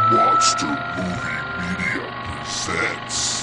Monster Movie Media presents.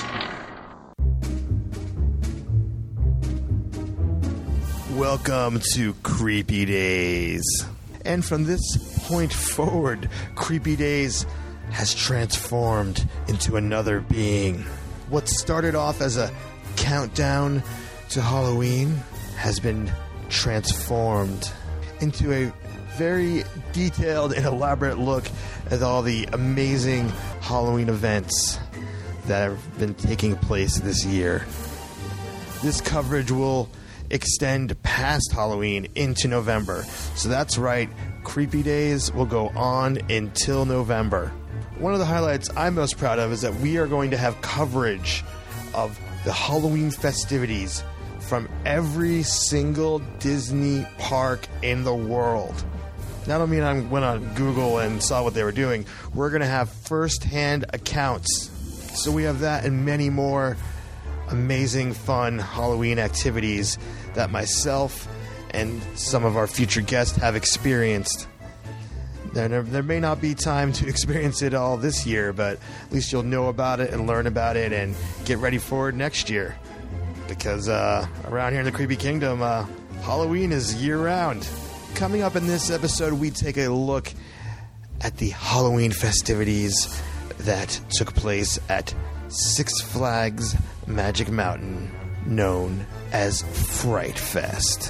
Welcome to Creepy Days. And from this point forward, Creepy Days has transformed into another being. What started off as a countdown to Halloween has been transformed into a very detailed and elaborate look at all the amazing Halloween events that have been taking place this year. This coverage will extend past Halloween into November. So that's right, Creepy Days will go on until November. One of the highlights I'm most proud of is that we are going to have coverage of the Halloween festivities from every single Disney park in the world. Now, I don't mean I went on Google and saw what they were doing. We're going to have first-hand accounts. So we have that and many more amazing, fun Halloween activities that myself and some of our future guests have experienced. There may not be time to experience it all this year, but at least you'll know about it and learn about it and get ready for it next year. Because around here in the Creepy Kingdom, Halloween is year-round. Coming up in this episode, we take a look at the Halloween festivities that took place at Six Flags Magic Mountain, known as Fright Fest.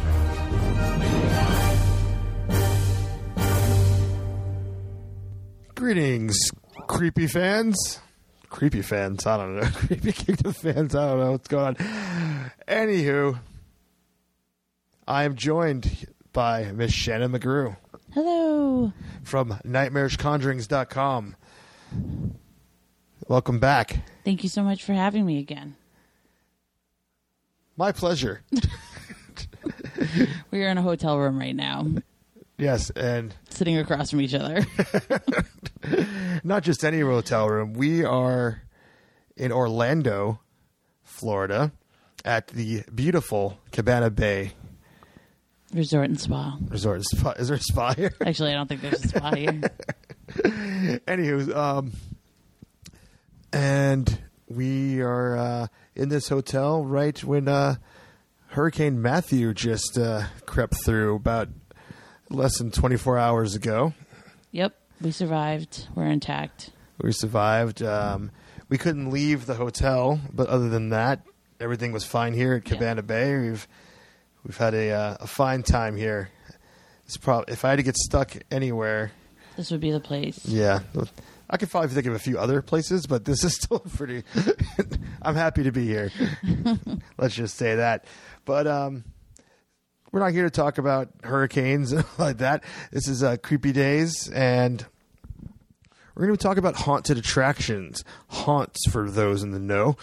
Greetings, creepy fans. Creepy fans, I don't know. Creepy Kingdom fans, I don't know what's going on. Anywho, I am joined by Miss Shannon McGrew. Hello. From NightmaresConjurings.com. Welcome back. Thank you so much for having me again. My pleasure. We are in a hotel room right now. Yes, and sitting across from each other. Not just any hotel room. We are in Orlando, Florida, at the beautiful Cabana Bay Resort and Spa. Resort and Spa. Is there a spa here? Actually, I don't think there's a spa here. Anywho, and we are in this hotel right when Hurricane Matthew just crept through about less than 24 hours ago. Yep, we survived. We're intact. We survived. We couldn't leave the hotel, but other than that, everything was fine here at Cabana Bay. We've had a fine time here. It's if I had to get stuck anywhere, this would be the place. Yeah. I could probably think of a few other places, but this is still pretty... I'm happy to be here. Let's just say that. But we're not here to talk about hurricanes like that. This is Creepy Days, and we're going to talk about haunted attractions. Haunts, for those in the know.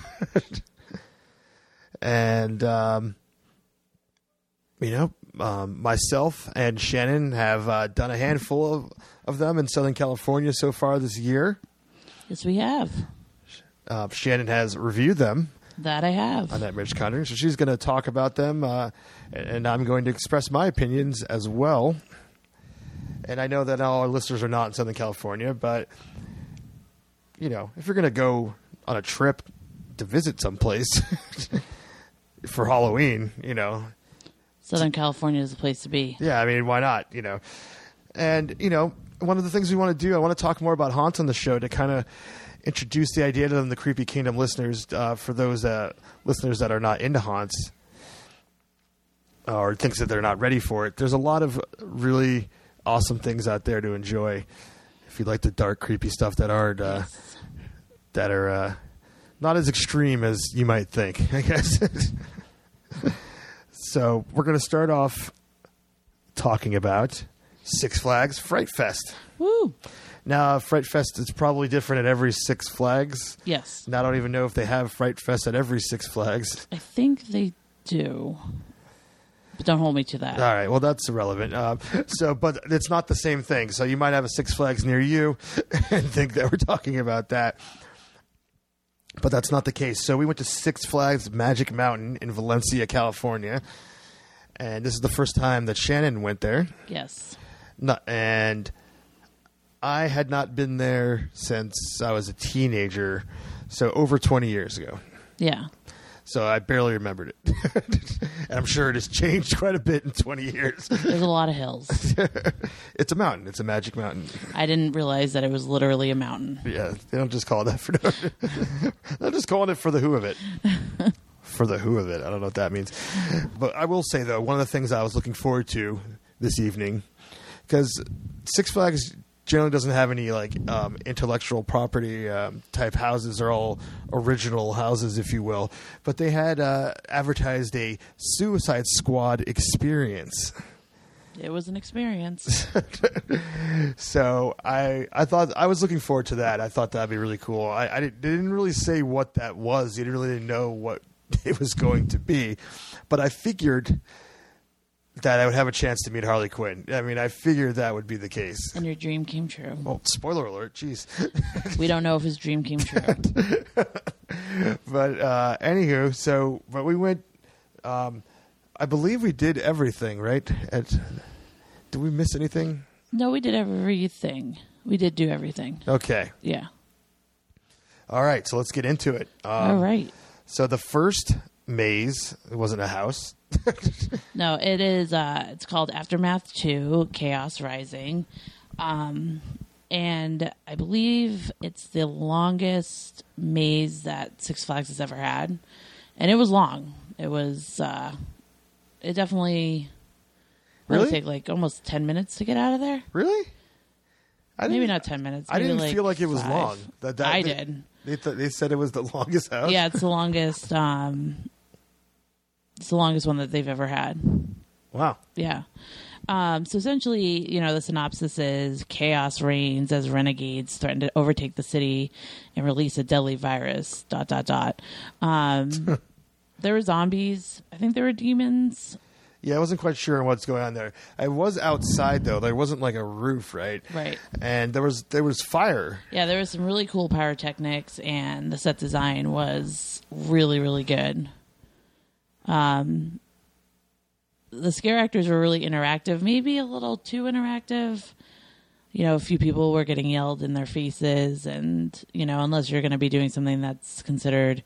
And, myself and Shannon have done a handful of them in Southern California so far this year. Yes, we have. Shannon has reviewed them. That I have. On Nightmares Conjuring. So she's going to talk about them, and I'm going to express my opinions as well. And I know that all our listeners are not in Southern California, but, if you're going to go on a trip to visit someplace for Halloween, Southern California is the place to be. Yeah, I mean, why not, And, one of the things we want to do, I want to talk more about haunts on the show to kind of introduce the idea to the Creepy Kingdom listeners, for those listeners that are not into haunts or thinks that they're not ready for it. There's a lot of really awesome things out there to enjoy if you like the dark, creepy stuff that are not as extreme as you might think, I guess. So we're going to start off talking about Six Flags Fright Fest. Woo! Now, Fright Fest is probably different at every Six Flags. Yes. And I don't even know if they have Fright Fest at every Six Flags. I think they do. But don't hold me to that. All right. Well, that's irrelevant. But it's not the same thing. So you might have a Six Flags near you and think that we're talking about that. But that's not the case. So we went to Six Flags Magic Mountain in Valencia, California. And this is the first time that Shannon went there. Yes. And I had not been there since I was a teenager, so over 20 years ago. Yeah. So I barely remembered it. And I'm sure it has changed quite a bit in 20 years. There's a lot of hills. It's a mountain. It's a magic mountain. I didn't realize that it was literally a mountain. Yeah, they don't just call it that for no. They're just calling it for the who of it. For the who of it. I don't know what that means. But I will say, though, one of the things I was looking forward to this evening, because Six Flags generally doesn't have any like intellectual property type houses. They're all original houses, if you will. But they had advertised a Suicide Squad experience. It was an experience. So I thought I was looking forward to that. I thought that'd be really cool. I didn't really say what that was. You didn't know what it was going to be, but I figured that I would have a chance to meet Harley Quinn. I mean, I figured that would be the case. And your dream came true. Well, spoiler alert, jeez. We don't know if his dream came true. But anywho, but we went. I believe we did everything, right? Did we miss anything? No, we did everything. We did do everything. Okay. Yeah. All right, so let's get into it. All right. So the first maze, it wasn't a house. No, it is. It's called Aftermath 2: Chaos Rising, and I believe it's the longest maze that Six Flags has ever had, and it was long. It was. It definitely would take like almost 10 minutes to get out of there. Really? Maybe not 10 minutes. I didn't like feel like it was 5. long. I did. They said it was the longest house. Yeah, it's the longest. It's the longest one that they've ever had. Wow. Yeah. So essentially, the synopsis is chaos reigns as renegades threaten to overtake the city and release a deadly virus. ... There were zombies. I think there were demons. Yeah, I wasn't quite sure what's going on there. I was outside though. There wasn't like a roof, right? Right. And there was fire. Yeah, there was some really cool pyrotechnics, and the set design was really, really good. The scare actors were really interactive, maybe a little too interactive. A few people were getting yelled in their faces, and unless you're going to be doing something that's considered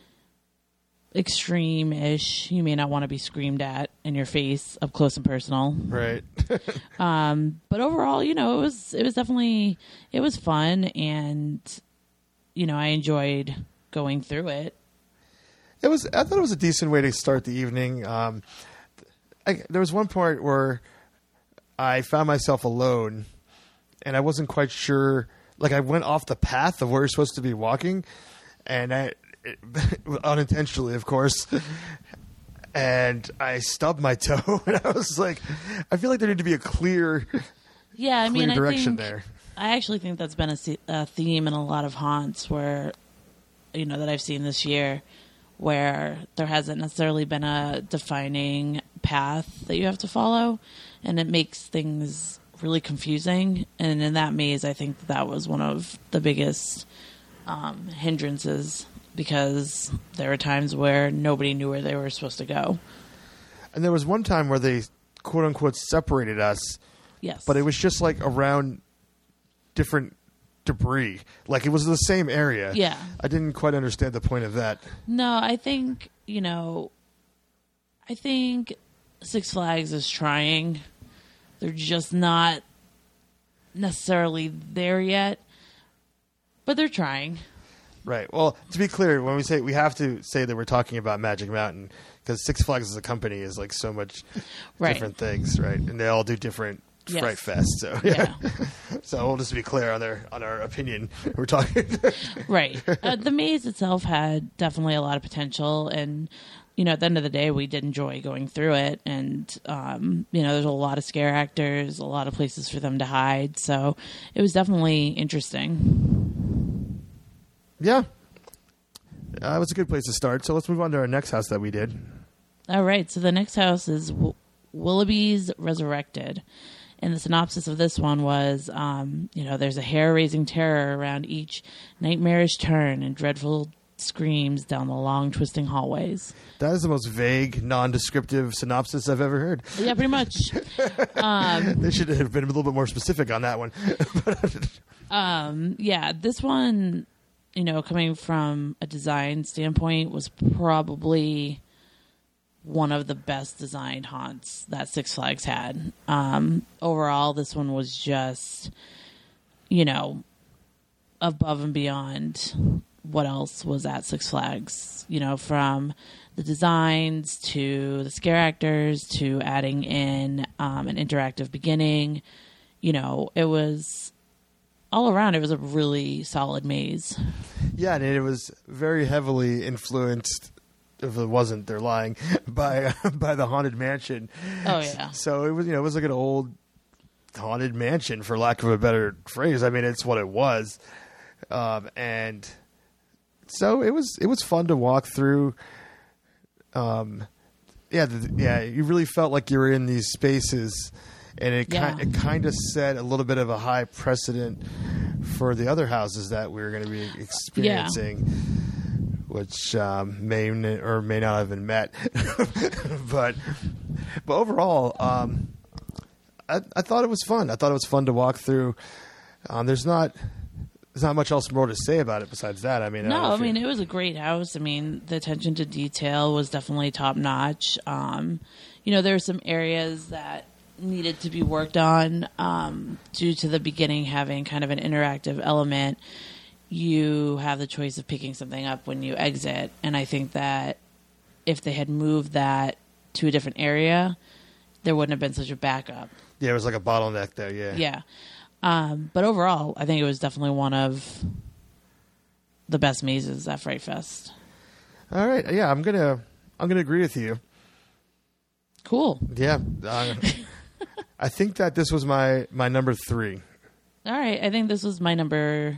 extreme-ish, you may not want to be screamed at in your face up close and personal. Right. But overall, it was definitely, it was fun, and I enjoyed going through it. I thought it was a decent way to start the evening. There was one part where I found myself alone, and I wasn't quite sure. Like, I went off the path of where you're supposed to be walking, and unintentionally, of course. And I stubbed my toe, and I was like, I feel like there needed to be a clear, direction there. I actually think that's been a theme in a lot of haunts where, that I've seen this year, where there hasn't necessarily been a defining path that you have to follow, and it makes things really confusing. And in that maze, I think that was one of the biggest hindrances, because there were times where nobody knew where they were supposed to go. And there was one time where they, quote unquote, separated us. Yes. But it was just like around different debris. Like, it was the same area. Yeah. I didn't quite understand the point of that. No, I think, Six Flags is trying. They're just not necessarily there yet, but they're trying. Right. Well, to be clear, when we have to say that we're talking about Magic Mountain, because Six Flags as a company is like so much different things, right? And they all do different Fright Fest. So yeah. So we'll just be clear on our opinion. We're talking right. The maze itself had definitely a lot of potential, and at the end of the day, we did enjoy going through it. And there's a lot of scare actors, a lot of places for them to hide. So it was definitely interesting. Yeah. It was a good place to start. So let's move on to our next house that we did. All right. So the next house is Willoughby's Resurrected. And the synopsis of this one was, there's a hair-raising terror around each nightmarish turn and dreadful screams down the long, twisting hallways. That is the most vague, non-descriptive synopsis I've ever heard. Yeah, pretty much. They should have been a little bit more specific on that one. Yeah, this one, coming from a design standpoint, was probably one of the best designed haunts that Six Flags had. Overall, this one was just, above and beyond what else was at Six Flags, from the designs to the scare actors to adding in an interactive beginning. It was all around. It was a really solid maze. Yeah, and it was very heavily influenced, if it wasn't, they're lying, by the Haunted Mansion. Oh, yeah. So it was like an old Haunted Mansion, for lack of a better phrase. I mean, it's what it was. And so it was fun to walk through. You really felt like you were in these spaces, and it kind of set a little bit of a high precedent for the other houses that we were going to be experiencing, which may or may not have been met. but overall, I thought it was fun. I thought it was fun to walk through. There's not much else more to say about it besides that. I mean, it was a great house. I mean, the attention to detail was definitely top notch. There were some areas that needed to be worked on due to the beginning having kind of an interactive element. You have the choice of picking something up when you exit, and I think that if they had moved that to a different area, there wouldn't have been such a backup. Yeah, it was like a bottleneck there. Yeah. But overall, I think it was definitely one of the best mazes at Fright Fest. All right, yeah, I'm gonna agree with you. Cool. Yeah, I think that this was my number 3. All right, I think this was my number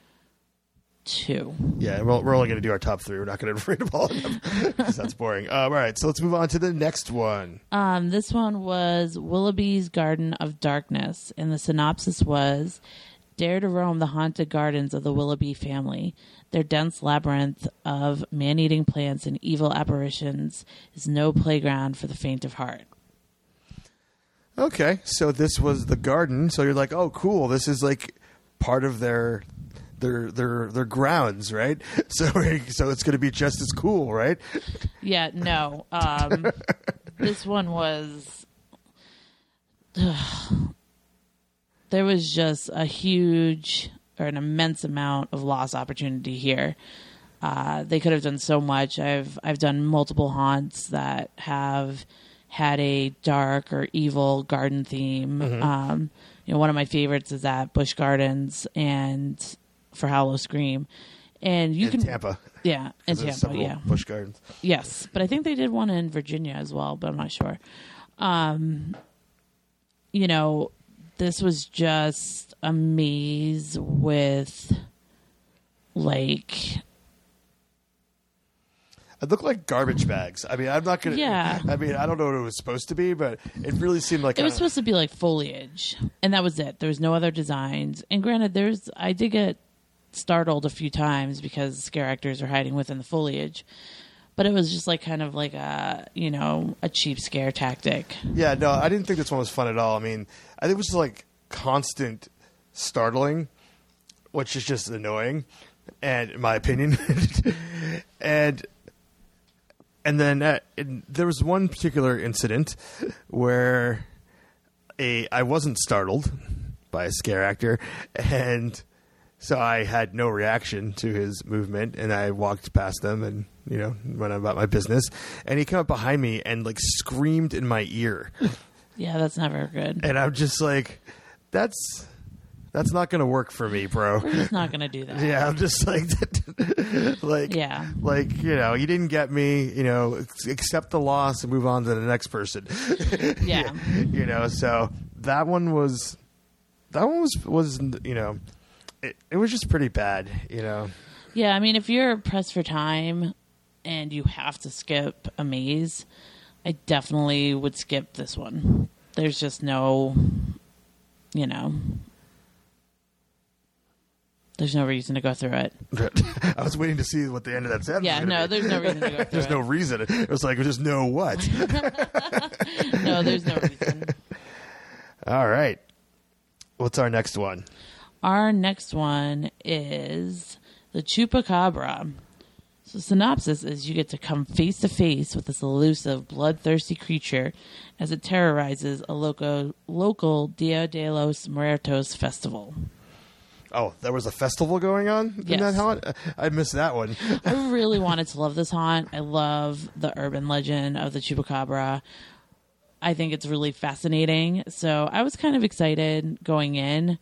2. Yeah, we're only going to do our top 3. We're not going to read them all because that's boring. All right, so let's move on to the next one. This one was Willoughby's Garden of Darkness, and the synopsis was: dare to roam the haunted gardens of the Willoughby family. Their dense labyrinth of man-eating plants and evil apparitions is no playground for the faint of heart. Okay, so this was the garden. So you're like, oh, cool. This is like part of their grounds, right? So it's going to be just as cool, right? Yeah, no. This one was... there was just a huge or an immense amount of lost opportunity here. They could have done so much. I've done multiple haunts that have had a dark or evil garden theme. Mm-hmm. One of my favorites is at Busch Gardens and for Hallow Scream. And you can Tampa. Yeah, in Tampa, yeah. Busch Gardens. Yes, but I think they did one in Virginia as well, but I'm not sure. This was just a maze with, like... It looked like garbage bags. I mean, I'm not going to... Yeah. I mean, I don't know what it was supposed to be, but it really seemed like... It was supposed to be like foliage, and that was it. There was no other designs. And granted, I did get startled a few times because scare actors are hiding within the foliage. But it was just like kind of like a cheap scare tactic. Yeah, no, I didn't think this one was fun at all. I mean, I think it was just like constant startling, which is just annoying, and in my opinion. And then there was one particular incident where I wasn't startled by a scare actor, and so I had no reaction to his movement, and I walked past them and went about my business. And he came up behind me and like screamed in my ear. Yeah, that's never good. And I'm just like, that's not going to work for me, bro. We're just not going to do that. Yeah, I'm just like, yeah, you didn't get me, accept the loss and move on to the next person. Yeah. So that one was, it was just pretty bad, Yeah, I mean, if you're pressed for time and you have to skip a maze, I definitely would skip this one. There's just no, there's There's no reason to go through it. I was waiting to see what the end of that sentence Yeah, was gonna no, be. there's no reason to go through There's it. no reason. It was like, just no what? No, there's no reason. All right. What's our next one? Our next one is the Chupacabra. So synopsis is you get to come face to face with this elusive, bloodthirsty creature as it terrorizes a local Dia de los Muertos festival. Oh, there was a festival going on in Yes. that haunt? I missed that one. I really wanted to love this haunt. I love the urban legend of the Chupacabra. I think it's really fascinating. So I was kind of excited going in.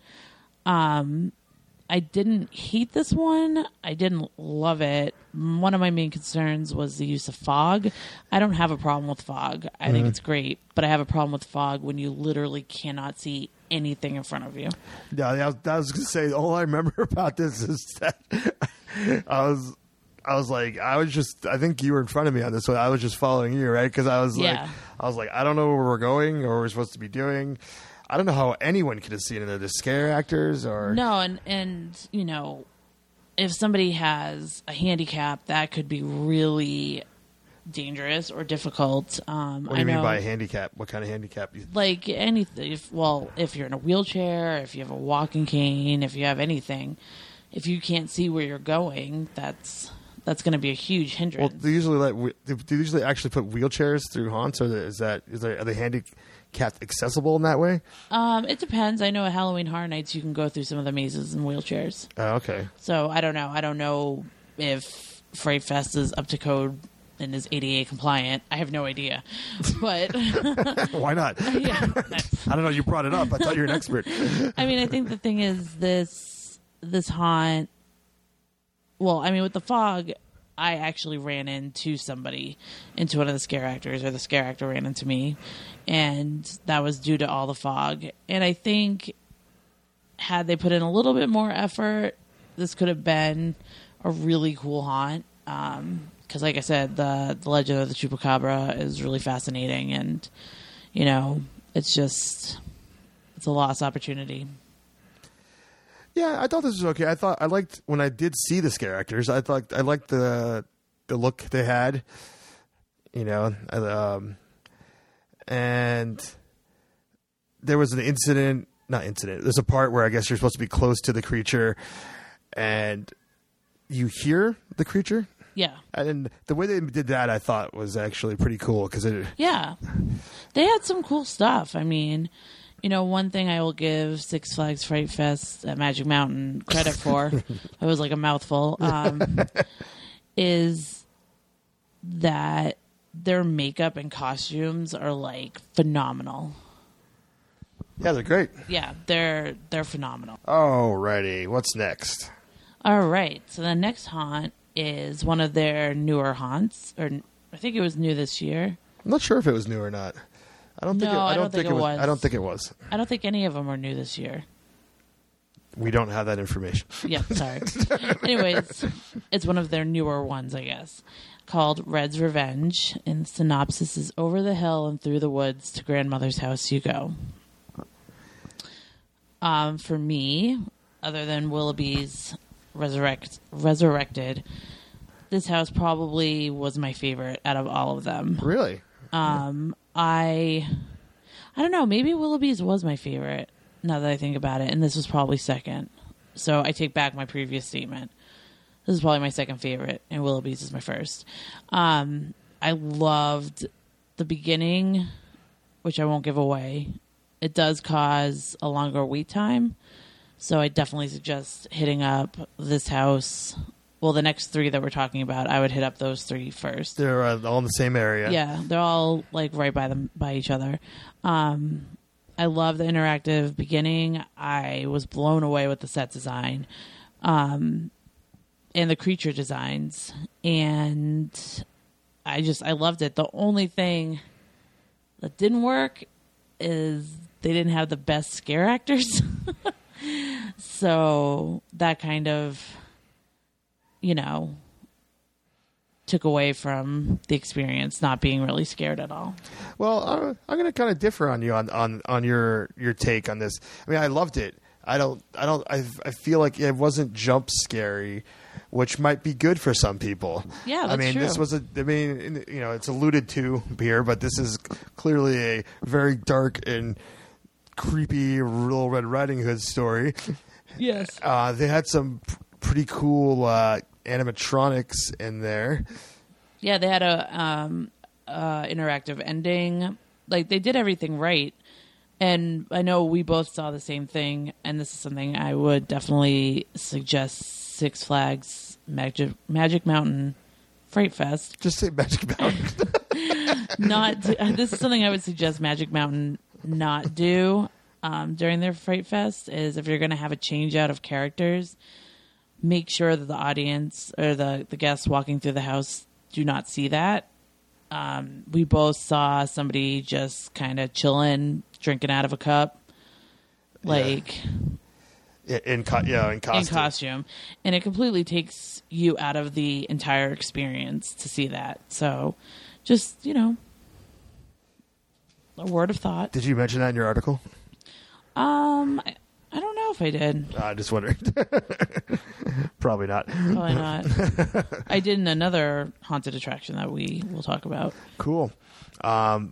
I didn't hate this one. I didn't love it. One of my main concerns was the use of fog. I don't have a problem with fog. I think it's great, but I have a problem with fog when you literally cannot see anything in front of you. Yeah, I was going to say, all I remember about this is that I think you were in front of me on this one. I was just following you, right? Because I was like, I don't know where we're going or what we're supposed to be doing. I don't know how anyone could have seen it. Are the scare actors or No, and you know, if somebody has a handicap, that could be really dangerous or difficult. What do you mean by a handicap? What kind of handicap? Like anything. If you're in a wheelchair, if you have a walking cane, if you have anything, if you can't see where you're going, that's going to be a huge hindrance. Well, do they usually actually put wheelchairs through haunts, or are they handicapped accessible in that way? It depends. I know at Halloween Horror Nights you can go through some of the mazes in wheelchairs. Oh, okay. So I don't know. I don't know if Fright Fest is up to code and is ADA compliant. I have no idea. But Why not? yeah, I don't know. You brought it up. I thought you were an expert. I mean, I think the thing is this haunt. Well, I mean, with the fog, I actually ran into one of the scare actors, or the scare actor ran into me, and that was due to all the fog. And I think had they put in a little bit more effort, this could have been a really cool haunt. Because, like I said, the legend of the Chupacabra is really fascinating, and you know, it's a lost opportunity. Yeah, I thought this was okay. I liked when I did see the scare actors. I liked the look they had, you know, and there was an incident. Not incident. There's a part where I guess you're supposed to be close to the creature, and you hear the creature. Yeah. And the way they did that, I thought was actually pretty cool because Yeah, they had some cool stuff. I mean, you know, one thing I will give Six Flags Fright Fest at Magic Mountain credit for, it was like a mouthful, is that their makeup and costumes are like phenomenal. Yeah, they're great. Yeah, they're phenomenal. Alrighty, what's next? All right, so the next haunt is one of their newer haunts, or I think it was new this year. I'm not sure if it was new or not. I don't think it was. I don't think it was. I don't think any of them were new this year. We don't have that information. Yeah, sorry. Anyways, it's one of their newer ones, I guess, called Red's Revenge. And the synopsis is over the hill and through the woods to grandmother's house you go. For me, other than Willoughby's Resurrected, this house probably was my favorite out of all of them. Really? I don't know. Maybe Willoughby's was my favorite now that I think about it, and this was probably second. So I take back my previous statement. This is probably my second favorite, and Willoughby's is my first. I loved the beginning, which I won't give away. It does cause a longer wait time, so I definitely suggest hitting up this house. Well, the next three that we're talking about, I would hit up those three first. They're all in the same area. Yeah, they're all like right by each other. I love the interactive beginning. I was blown away with the set design, and the creature designs, and I loved it. The only thing that didn't work is they didn't have the best scare actors, so that kind of, you know, took away from the experience, not being really scared at all. Well, I'm going to kind of differ on you on your take on this. I mean, I loved it. I feel like it wasn't jump scary, which might be good for some people. Yeah, that's I mean, true. it's alluded to here, but this is clearly a very dark and creepy Little Red Riding Hood story. Yes. They had some pretty cool animatronics in there. Yeah, they had a interactive ending. Like, they did everything right. And I know we both saw the same thing, and this is something I would definitely suggest Six Flags Magic Mountain Fright Fest. Just say Magic Mountain. This is something I would suggest Magic Mountain not do during their Fright Fest, is if you're going to have a change out of characters, make sure that the audience or the guests walking through the house do not see that. We both saw somebody just kind of chilling, drinking out of a cup, like in costume. And it completely takes you out of the entire experience to see that. So, just a word of thought. Did you mention that in your article? I don't know if I did. I just wondered. Probably not. Probably not. I did in another haunted attraction that we will talk about. Cool. I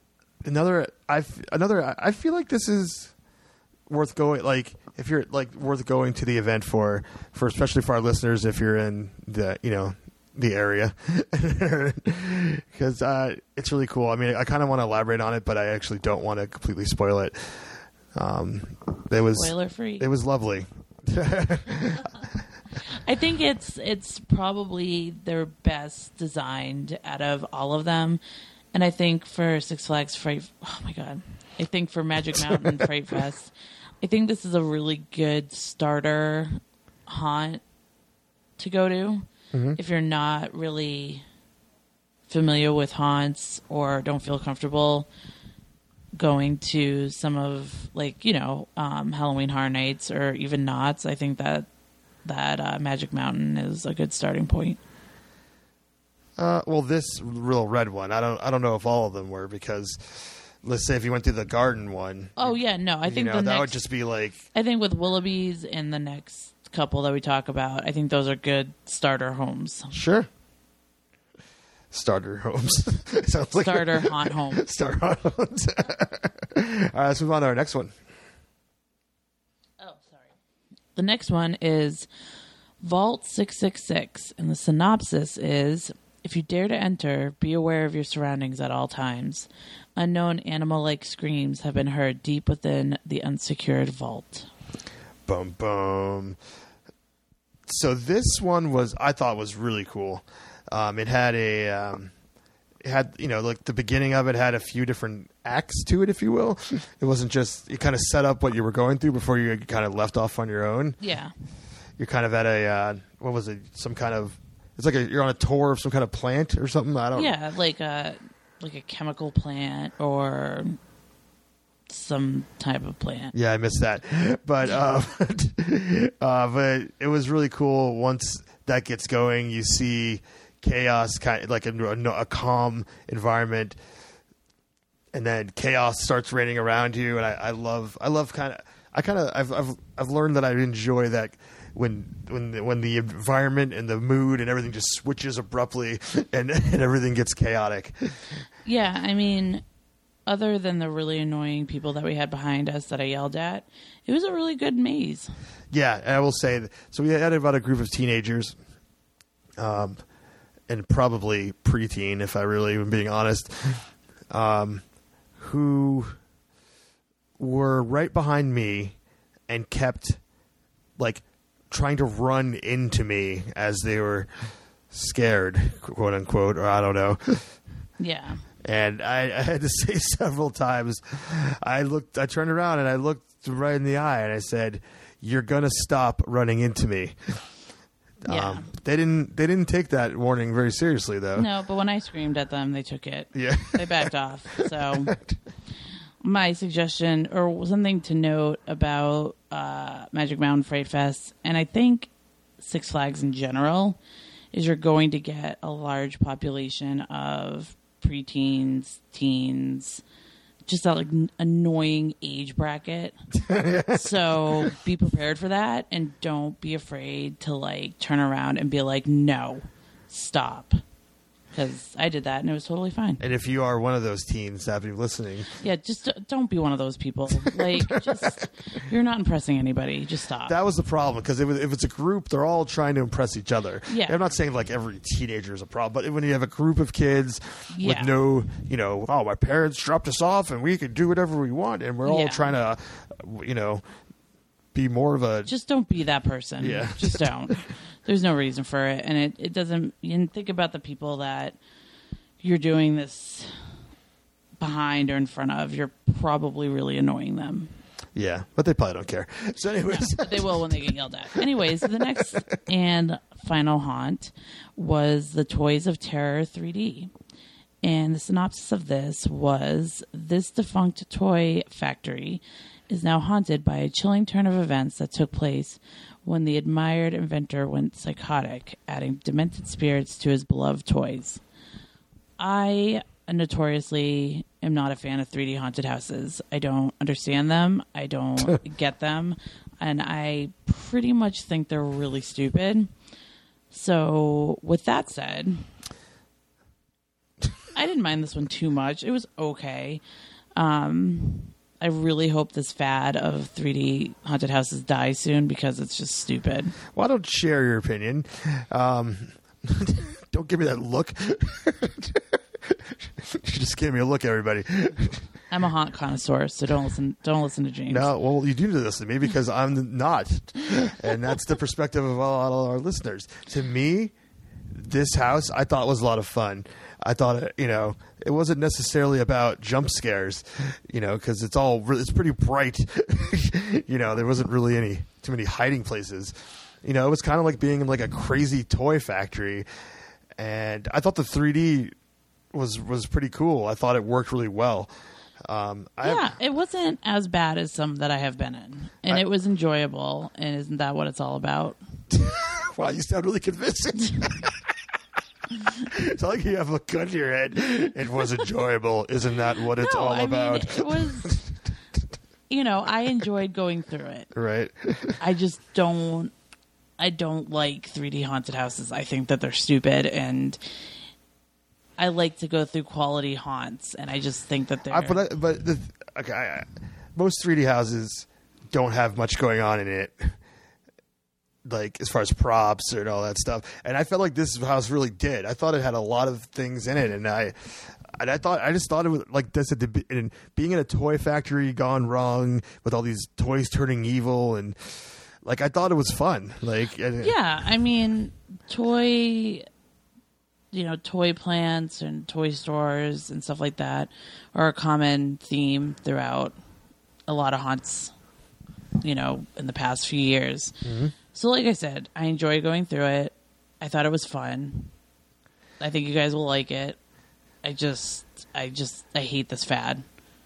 feel like this is worth going. Like, if you're worth going to the event for especially for our listeners, if you're in the area, because it's really cool. I mean, I kind of want to elaborate on it, but I actually don't want to completely spoil it. It was spoiler free. It was lovely. I think it's probably their best designed out of all of them, and I think for Six Flags Fright, I think for Magic Mountain Fright Fest, I think this is a really good starter haunt to go to if you're not really familiar with haunts or don't feel comfortable going to some of Halloween Horror Nights or even Knott's. I think that Magic Mountain is a good starting point. Well, this Real Red one, I don't know if all of them were, because let's say if you went through the Garden one. Oh yeah, no, I think that would just be like. I think with Willoughby's and the next couple that we talk about, I think those are good starter homes. Sure. Starter homes. Sounds like starter haunt home. Starter haunt homes. All right, let's move on to our next one. Oh, sorry. The next one is Vault 666, and the synopsis is: if you dare to enter, be aware of your surroundings at all times. Unknown animal-like screams have been heard deep within the unsecured vault. Boom, boom. So this one I thought was really cool. It had the beginning of it had a few different acts to it, if you will. It wasn't just, it kind of set up what you were going through before you kind of left off on your own. Yeah. You're kind of at what was it? Some kind of, it's like you're on a tour of some kind of plant or something. I don't know. Yeah, like a chemical plant or some type of plant. Yeah, I missed that. But but it was really cool. Once that gets going, you see chaos, kind of like a calm environment, and then chaos starts raining around you. And I've learned that I enjoy that when the environment and the mood and everything just switches abruptly and everything gets chaotic. Yeah, I mean, other than the really annoying people that we had behind us that I yelled at, it was a really good maze. Yeah, and I will say, so we had about a group of teenagers, and probably preteen, if I really am being honest, who were right behind me and kept, trying to run into me as they were scared, quote unquote, or I don't know. Yeah. And I had to say several times, I turned around and I looked right in the eye and I said, "You're gonna stop running into me." Yeah. They didn't take that warning very seriously, though. No, but when I screamed at them, they took it. Yeah. They backed off. So my suggestion, or something to note about Magic Mountain Fright Fest, and I think Six Flags in general, is you're going to get a large population of preteens, teens, just that like annoying age bracket. So be prepared for that, and don't be afraid to like turn around and be like, no, stop. Because I did that and it was totally fine. And if you are one of those teens that be listening, Yeah, just don't be one of those people. Like, just you're not impressing anybody. Just stop. that was the problem. Because if it's a group, they're all trying to impress each other. Yeah. I'm not saying like every teenager is a problem, but when you have a group of kids with Yeah. no, oh, my parents dropped us off and we can do whatever we want, and we're all Yeah. trying to, be more of a. Just don't be that person. Yeah. Just don't. There's no reason for it. And it doesn't, you think about the people that you're doing this behind or in front of. You're probably really annoying them. Yeah, but they probably don't care. So, anyways. But they will when they get yelled at. Anyways, the next and final haunt was the Toys of Terror 3D. And the synopsis of this was, this defunct toy factory is now haunted by a chilling turn of events that took place when the admired inventor went psychotic, adding demented spirits to his beloved toys. I notoriously am not a fan of 3D haunted houses. I don't understand them. I don't get them. And I pretty much think they're really stupid. So with that said, I didn't mind this one too much. It was okay. I really hope this fad of 3D haunted houses dies soon because it's just stupid. Well, I don't share your opinion. Don't give me that look. You just gave me a look, everybody. I'm a haunt connoisseur, so don't listen to James. No, well, you do listen to me because I'm not, and that's the perspective of all our listeners. To me, this house I thought was a lot of fun. I thought it wasn't necessarily about jump scares, because it's pretty bright. There wasn't really too many hiding places. It was kind of like being in like a crazy toy factory, and I thought the 3D was pretty cool. I thought it worked really well. It wasn't as bad as some that I have been in, and it was enjoyable. And isn't that what it's all about? Wow, you sound really convincing. It's like you have a gun to your head. It was enjoyable. Isn't that what it's all about? It was. I enjoyed going through it. Right. I just don't. I don't like 3D haunted houses. I think that they're stupid, and I like to go through quality haunts, and I just think that they're. Most 3D houses don't have much going on in it, like as far as props and all that stuff. And I felt like this house really did. I thought it had a lot of things in it, and I just thought it was like this and being in a toy factory gone wrong with all these toys turning evil, and like I thought it was fun. Like I mean, toy plants and toy stores and stuff like that are a common theme throughout a lot of haunts, in the past few years. Mm-hmm. So like I said, I enjoy going through it. I thought it was fun. I think you guys will like it. I hate this fad.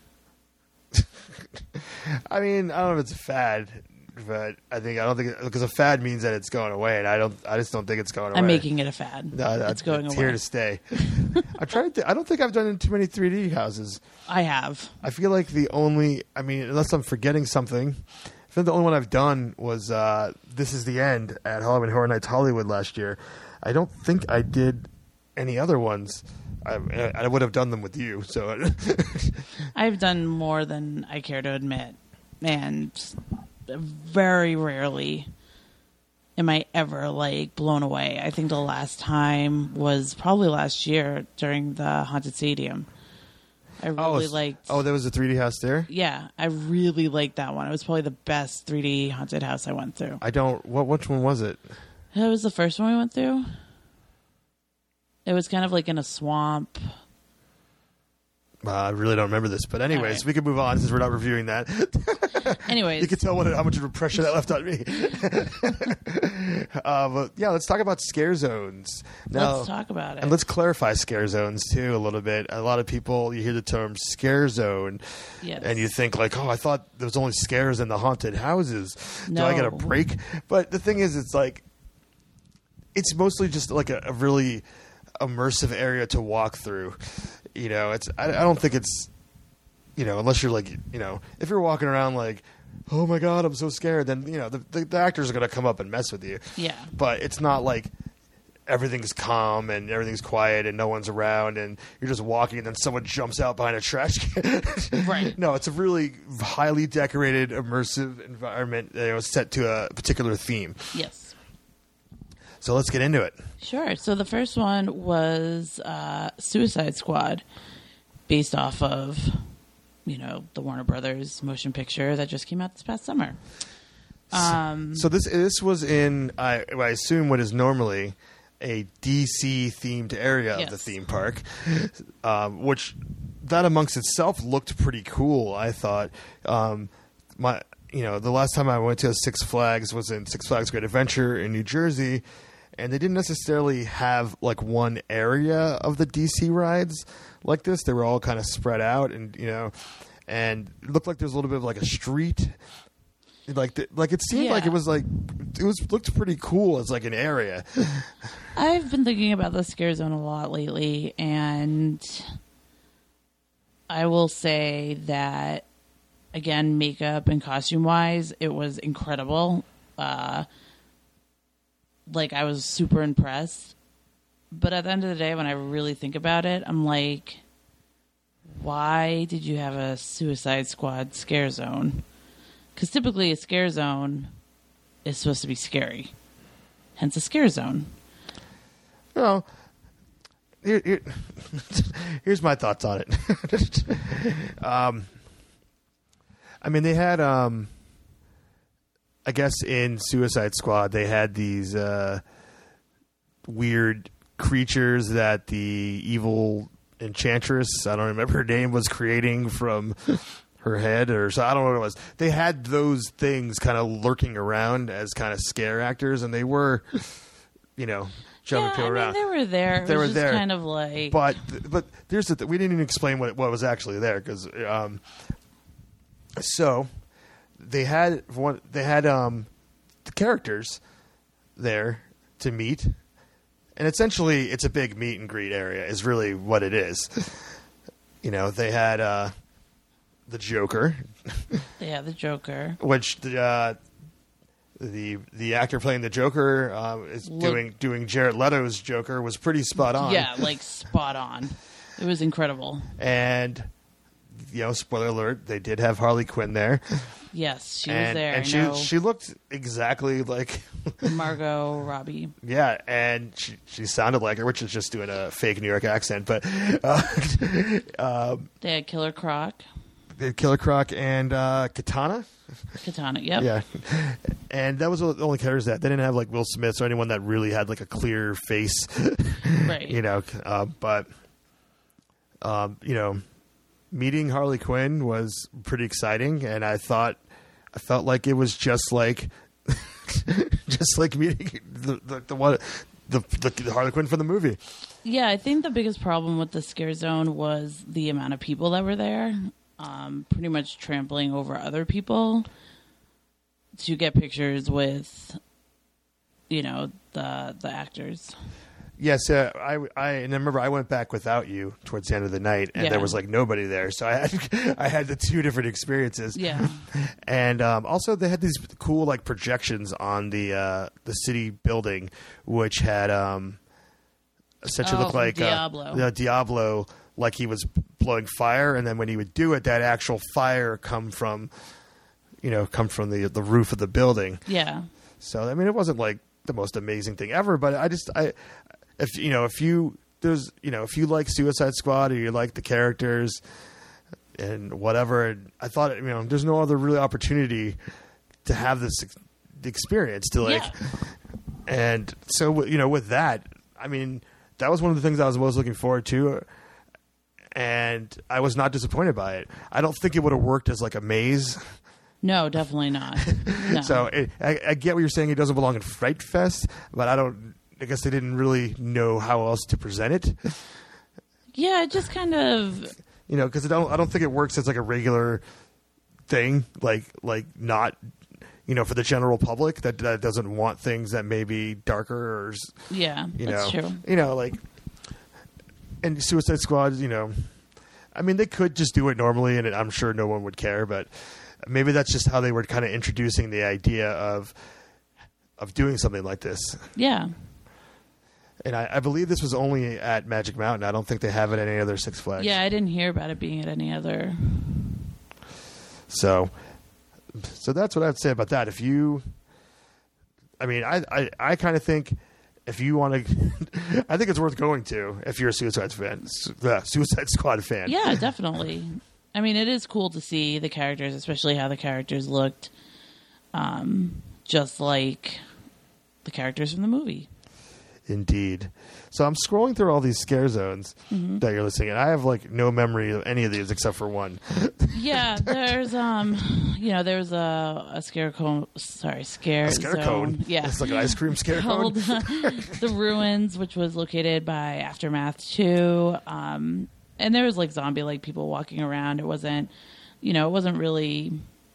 I mean, I don't know if it's a fad, but I don't think because a fad means that it's going away, and I just don't think it's going away. I'm making it a fad. No, it's going away. It's away. Here to stay. I'm trying to. I don't think I've done too many 3D houses. I have. I feel like unless I'm forgetting something, I feel the only one I've done was This Is the End at Halloween Horror Nights Hollywood last year. I don't think I did any other ones. I would have done them with you. So I've done more than I care to admit, and very rarely am I ever blown away. I think the last time was probably last year during the Haunted Stadium. I really liked. Oh, there was a 3D house there? Yeah, I really liked that one. It was probably the best 3D haunted house I went through. Which one was it? It was the first one we went through. It was kind of like in a swamp. I really don't remember this, but anyways, we can move on since we're not reviewing that. Anyways, you can tell how much of an impression that left on me. But yeah, let's talk about scare zones. Now, let's talk about it, and let's clarify scare zones too a little bit. A lot of people, you hear the term scare zone, yes, and you think like, oh, I thought there was only scares in the haunted houses. No. Do I get a break? But the thing is, it's mostly just like a really immersive area to walk through. I don't think it's unless you're like, if you're walking around like, oh my God, I'm so scared, then, the actors are going to come up and mess with you. Yeah. But it's not like everything's calm and everything's quiet and no one's around and you're just walking and then someone jumps out behind a trash can. Right. No, it's a really highly decorated, immersive environment set to a particular theme. Yes. So let's get into it. Sure. So the first one was Suicide Squad, based off of, the Warner Brothers motion picture that just came out this past summer. So this was in, I assume, what is normally a DC-themed area of the theme park, which that amongst itself looked pretty cool, I thought. The last time I went to Six Flags was in Six Flags Great Adventure in New Jersey, and they didn't necessarily have like one area of the DC rides like this. They were all kind of spread out, and and it looked like there was a little bit of like a street. Like it seemed like it looked pretty cool as like an area. I've been thinking about the Scare Zone a lot lately, and I will say that, again, makeup and costume wise, it was incredible. I was super impressed. But at the end of the day, when I really think about it, I'm like, why did you have a Suicide Squad Scare Zone? Because typically a Scare Zone is supposed to be scary. Hence a Scare Zone. Well, here's my thoughts on it. They had, I guess in Suicide Squad, they had these weird creatures that the evil enchantress, I don't remember her name, was creating from her head, or so I don't know what it was. They had those things kind of lurking around as kind of scare actors, and they were, jumping people around. They were there. It was just kind of like, but there's we didn't even explain what was actually there, because so they had the characters there to meet, and essentially it's a big meet and greet area is really what it is. They had the Joker. Yeah, the Joker. Which the actor playing the Joker is doing Jared Leto's Joker was pretty spot on. Yeah, spot on. It was incredible. And spoiler alert, they did have Harley Quinn there. Yes, she was there. And she looked exactly like Margot Robbie. Yeah, and she sounded like her, which is just doing a fake New York accent. But they had Killer Croc. Killer Croc and Katana. Katana, yep. Yeah. And that was the only characters that they didn't have like Will Smith or anyone that really had like a clear face. Right. Meeting Harley Quinn was pretty exciting, and I felt like it was just like meeting the Harley Quinn from the movie. Yeah, I think the biggest problem with the Scare Zone was the amount of people that were there. Pretty much trampling over other people to get pictures with, the actors. Yes, I remember I went back without you towards the end of the night, and there was like nobody there, so I had the two different experiences. Yeah, and also they had these cool like projections on the city building, which had essentially looked like Diablo. Like he was blowing fire, and then when he would do it, that actual fire come from the roof of the building. Yeah. So it wasn't like the most amazing thing ever, but if you like Suicide Squad or you like the characters and whatever, I thought there's no other really opportunity to have this experience to like, and so with that, that was one of the things I was most looking forward to. And I was not disappointed by it. I don't think it would have worked as like a maze. No, definitely not. No. So I get what you're saying. It doesn't belong in Fright Fest, but I guess they didn't really know how else to present it. Yeah, it just kind of, because I don't think it works as like a regular thing, like not, for the general public that doesn't want things that may be darker or, that's true. And Suicide Squad, I mean, they could just do it normally, and I'm sure no one would care. But maybe that's just how they were kind of introducing the idea of doing something like this. Yeah. And I believe this was only at Magic Mountain. I don't think they have it at any other Six Flags. Yeah, I didn't hear about it being at any other. So that's what I'd say about that. If you, I mean, I kind of think if you want to, I think it's worth going to if you're a Suicide Squad fan. Yeah, definitely. I mean, it is cool to see the characters, especially how the characters looked, just like the characters from the movie. Indeed. So I'm scrolling through all these scare zones that you're listing, and I have like no memory of any of these except for one. Yeah, there's there was a scare cone. Sorry, scare cone. Yeah, it's like an ice cream scare cone. The Ruins, which was located by Aftermath 2, and there was like zombie like people walking around. It wasn't really,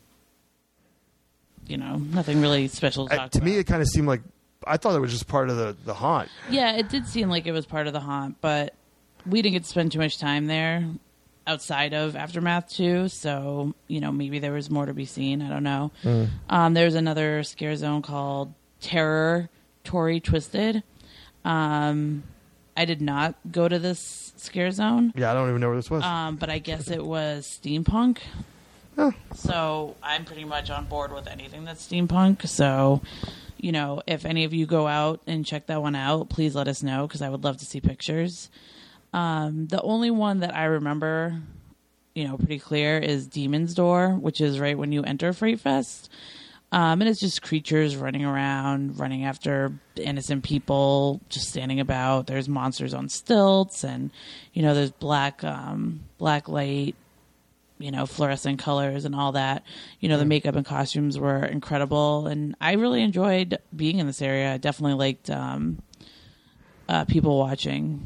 nothing really special to talk about. To me, it kind of seemed like. I thought it was just part of the haunt. Yeah, it did seem like it was part of the haunt, but we didn't get to spend too much time there outside of Aftermath 2, so, maybe there was more to be seen. I don't know. There's another scare zone called Terror Tory Twisted. I did not go to this scare zone. Yeah, I don't even know where this was. But I guess it was steampunk. Oh. So I'm pretty much on board with anything that's steampunk, so... if any of you go out and check that one out, please let us know because I would love to see pictures. The only one that I remember, pretty clear is Demon's Door, which is right when you enter Fright Fest. And it's just creatures running around, running after innocent people, just standing about. There's monsters on stilts and, there's black light, fluorescent colors and all that. The makeup and costumes were incredible. And I really enjoyed being in this area. I definitely liked people watching.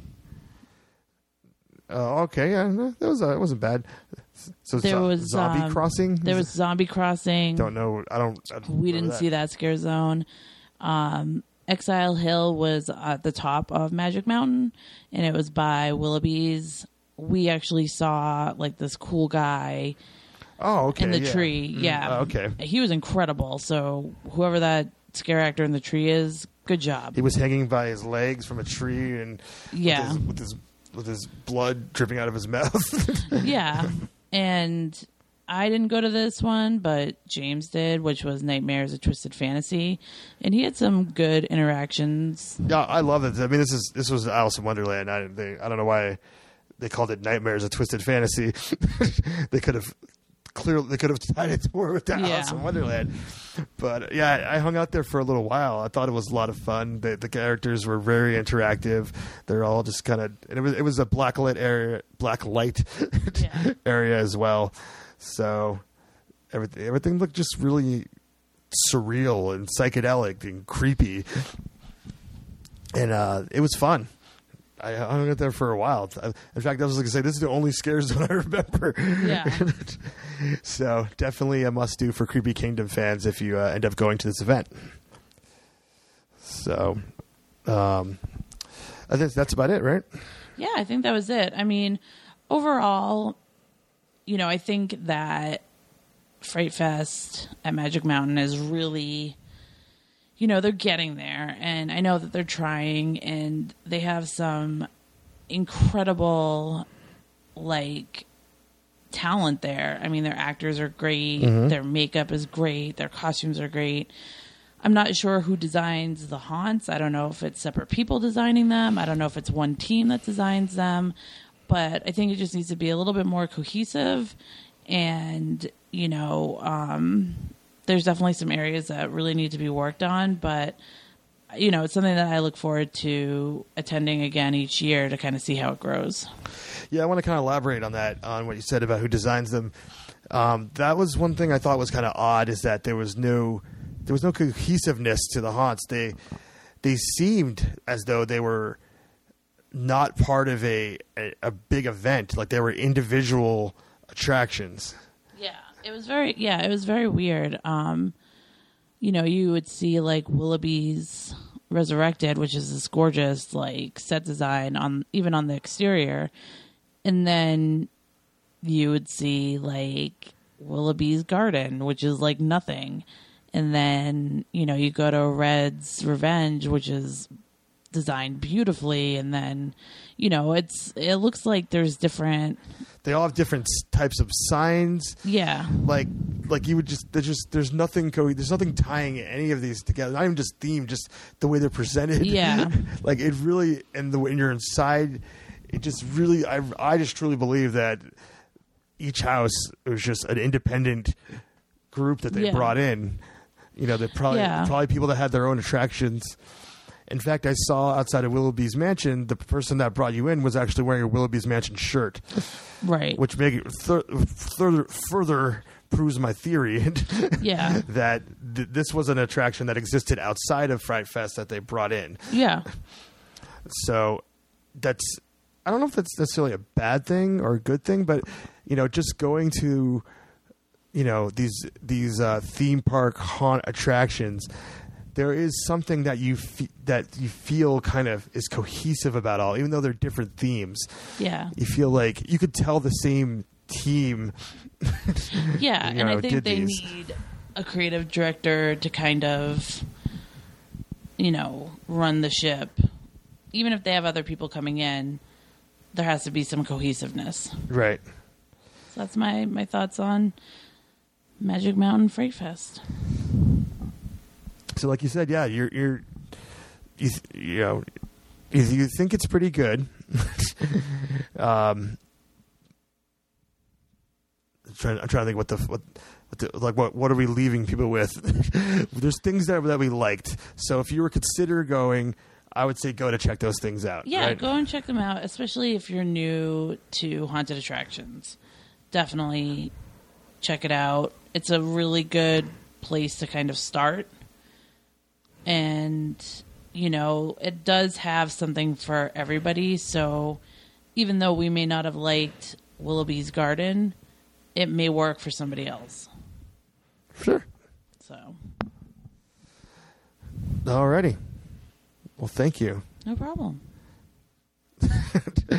Okay. Yeah, that wasn't bad. So there was Zombie Crossing? There was Zombie Crossing. Don't know. We didn't see that scare zone. Exile Hill was at the top of Magic Mountain, and it was by Willoughby's. We actually saw like this cool guy in the tree. Yeah. Okay. He was incredible. So whoever that scare actor in the tree is, good job. He was hanging by his legs from a tree and with his blood dripping out of his mouth. Yeah. And I didn't go to this one, but James did, which was Nightmares: A Twisted Fantasy, and he had some good interactions. Yeah, I love it. I mean, this was Alice in Wonderland. I don't know why they called it Nightmares: A Twisted Fantasy. They could have tied it more with Alice in Wonderland. But yeah, I hung out there for a little while. I thought it was a lot of fun. The characters were very interactive. They're all just kind of, and it was a black light area as well. So everything looked just really surreal and psychedelic and creepy. And it was fun. I hung out there for a while. In fact, I was going to say, this is the only scare zone I remember. Yeah. So definitely a must-do for Creepy Kingdom fans if you end up going to this event. So I think that's about it, right? Yeah, I think that was it. I mean, overall, I think that Fright Fest at Magic Mountain is really... they're getting there, and I know that they're trying, and they have some incredible, talent there. I mean, their actors are great, their makeup is great, their costumes are great. I'm not sure who designs the haunts. I don't know if it's separate people designing them. I don't know if it's one team that designs them, but I think it just needs to be a little bit more cohesive, and, there's definitely some areas that really need to be worked on, but, it's something that I look forward to attending again each year to kind of see how it grows. Yeah, I want to kind of elaborate on that, on what you said about who designs them. That was one thing I thought was kind of odd, is that there was no cohesiveness to the haunts. They seemed as though they were not part of a big event, like they were individual attractions. It was very weird. You would see like Willoughby's Resurrected, which is this gorgeous set design even on the exterior, and then you would see like Willoughby's Garden, which is like nothing. And then, you go to Red's Revenge, which is designed beautifully. And then, it looks like there's different. They all have different types of signs. Yeah. Like you would there's nothing there's nothing tying any of these together. Not even just theme, just the way they're presented. Yeah. Like it really, and the way you're inside, it just really, I just truly believe that each house was just an independent group that they brought in. They're probably people that had their own attractions. In fact, I saw outside of Willoughby's Mansion, the person that brought you in was actually wearing a Willoughby's Mansion shirt. Right. Which further proves my theory that this was an attraction that existed outside of Fright Fest that they brought in. Yeah. So I don't know if that's necessarily a bad thing or a good thing, but, just going to, these theme park haunt attractions, there is something that you feel kind of is cohesive about all, even though they're different themes. Yeah. You feel like you could tell the same team. Yeah, and I think they need a creative director to kind of, run the ship. Even if they have other people coming in, there has to be some cohesiveness. Right. So that's my thoughts on Magic Mountain Fright Fest. So, like you said, yeah, you think it's pretty good. I'm trying to think what are we leaving people with? There's things that we liked. So, if you were consider going, I would say go to check those things out. Yeah, right? Go and check them out, especially if you're new to haunted attractions. Definitely check it out. It's a really good place to kind of start. And, it does have something for everybody. So even though we may not have liked Willoughby's Garden, it may work for somebody else. Sure. So. Alrighty. Well, thank you. No problem.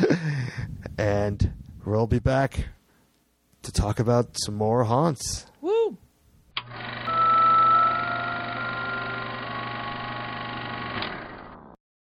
And we'll be back to talk about some more haunts. Woo!